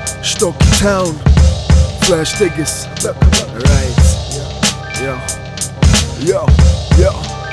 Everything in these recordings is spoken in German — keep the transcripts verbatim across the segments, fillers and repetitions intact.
Stocky Town, Flash Diggers. Right. Ja. Ja. Ja.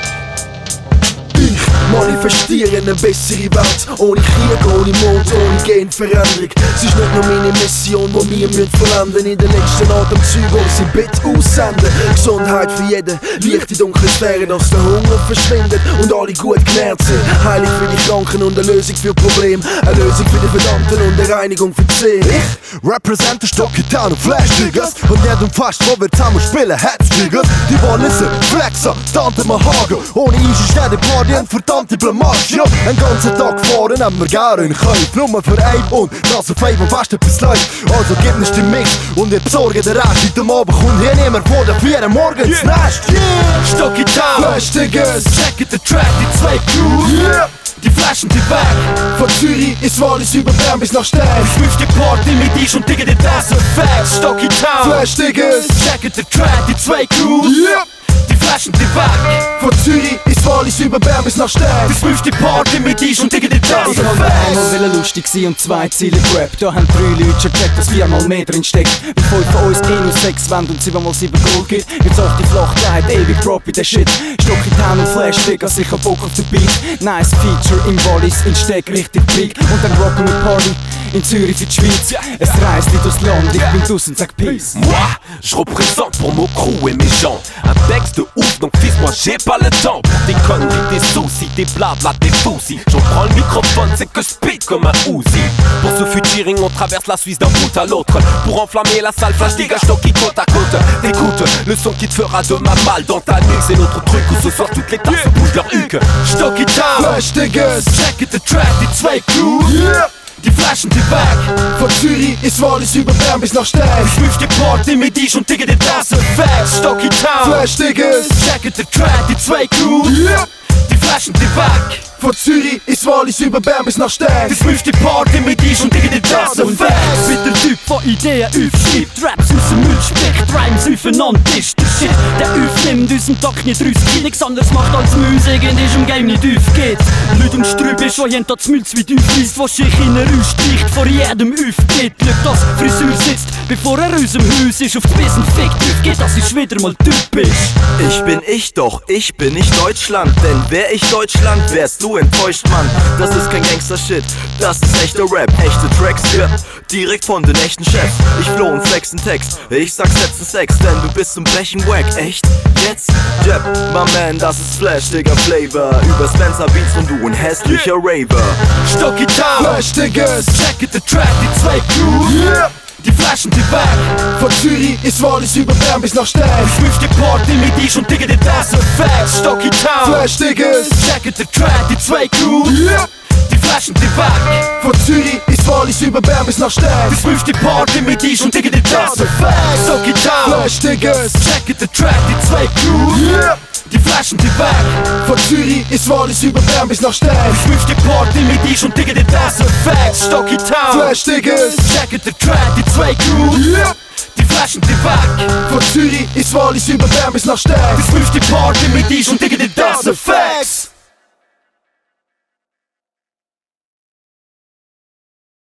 Ich manifestiere eine bessere Welt. Ohne Krieg, ohne Mond, ohne Genveränderung. Es ist nicht nur meine Mission, die wir müssen vollenden. In den letzten Atemzügen unser Bett aussenden. Gesundheit für jeden, Licht in dunklen Sphären, dass der Hunger verschwindet und alle gut genährt sind. Heilung für die Kranken und eine Lösung für Probleme. Eine Lösung für die Verdammten und eine Reinigung für die Seele. Ich represente Stocky Town und Flash Diggers. Und nicht umfasst, wo wir zusammen spielen, Hetzdiggers. Die wollen wissen, Flexer, Tante Mahaga. Ohne Eis ist jede Party ein verdammte Blamage. Ja, einen ganzen Tag fahren haben wir gerne in Kauf. Nur für ein und das auf einem fast etwas läuft. Also gib nicht den Mix und wir besorgen den Rest. Heute Abend kommt hier niemand vor der vier morgens ins Nest. Yeah. Stocky Town, Flash Diggers, check the track, die zwei Crews. Yeah. Die Flaschen die weg. Von Zürich ins Wallis über Bern bis nach Stern. Ich schwiff die Party mit dich und digge den Dance Facts. Stocky Town, Flash Diggers, check the track, die zwei Crews. Yeah. Die Flaschen die weg. Von Zürich ins Wallis über Bern bis nach Stern. Ich schwiff die Party mit dich und digge den Dance Ich wollte einmal lustig sein und zwei Ziele gerappt. Da haben drei Leute schon gecheckt, dass viermal mehr drin steckt. Wie fünf von uns eh nur sechs wollen und sieben mal sieben Gold gibt. Jetzt auch die Flachkeit, ewig drop in den Shit. Stocky Town und Flash Diggers, ich hab Bock auf den Beat. Nice Feature im Wallis, in Steg richtig big. Und dann rocken wir Party in Zürich für die Schweiz. Es reist nicht durchs Land, ich bin draussen, sag Peace. Moi, je représente pour mon crew et mes gens. Un texte de ouf, donc fils, moi j'ai pas le temps pour des conneries, des soucis, des blabla, des foussis. J'en prends le microphone, c'est que speed comme un Uzi. Pour ce featuring, on traverse la Suisse d'un bout à l'autre. Pour enflammer la salle, Flash Diggers, Stocky côte à côte. Écoute, le son qui te fera demain mal dans ta nuque. C'est notre truc où ce soir toutes les tasses bougent leur huc. Stocky Town, Flash Diggers, check the track, die zwei Crews. yeah. Die Flaschen die weg. Von Zürich ins Wallis über Bern bis nach Stern. Ich schwiff die Party mit dich und digge den Dance Facts. Stocky Town, Flash Diggers, check the track, die zwei Crews. yeah. Die Flaschen die weg. Von Zürich ins Wallis über Bern bis nach Stern. Ich schwiff die Party mit dich und digge den Dance Facts. Mit der Typ, der Ideen aufschreibt, Raps aus dem Müll spricht, Rhymes aufeinander ist der Shit. Der aufnimmt unseren Tag nicht raus, die nichts anderes macht als Musik und ist im Game nicht aufgeht. Leute und Strübe schon jeden Tag das Mülz wie aufweist, was sich in einer ausstreicht, vor jedem aufgeht. Schaut, dass Friseur sitzt, bevor er aus dem Haus ist, auf das Bissen fickt, aufgeht, dass ich wieder mal typisch. Ich bin ich doch, ich bin nicht Deutschland, denn wär ich Deutschland, wärst du enttäuscht, Mann. Das ist kein Gangster-Shit, das ist echter Rap, echte Tracks, ja, direkt von den echten Chefs. Ich flow und flex einen Text, ich sag setzen Sex, denn du bist zum Brechen wack, echt? Jetzt? Jab, my man, das ist Flash Digger Flavor, über Spencer Beats und du ein hässlicher Raver. Stocky Town, Flash Diggers, check the track, die zwei Crews. yeah. Die Flaschen die weg. Von Zürich ins Wallis über Bern bis nach Stern. Ich schwiff die Party mit dich und digge den Dance Facts. Stocky Town, Flash Diggers, check the track, die zwei Crews. yeah. Die Flaschen die weg. Von Zürich ins Wallis über Bern bis nach Stern. Ich schwiff die Party mit dich und digge den Dance Facts. Stocky Town, Flash Diggers, check the track, die zwei Crews. yeah. Die Flaschen die weg. Von Zürich ins Wallis über Bern bis nach Stern. Ich schwiff die Party mit dich und digge den Dance Facts. Stocky Town, Flash Diggers, check the track, die zwei Crews. yeah. Die Flaschen die weg. Von Zürich ins Wallis über Bern bis nach Stern. Ich schwiff die Party mit dich und digge den Dance Facts.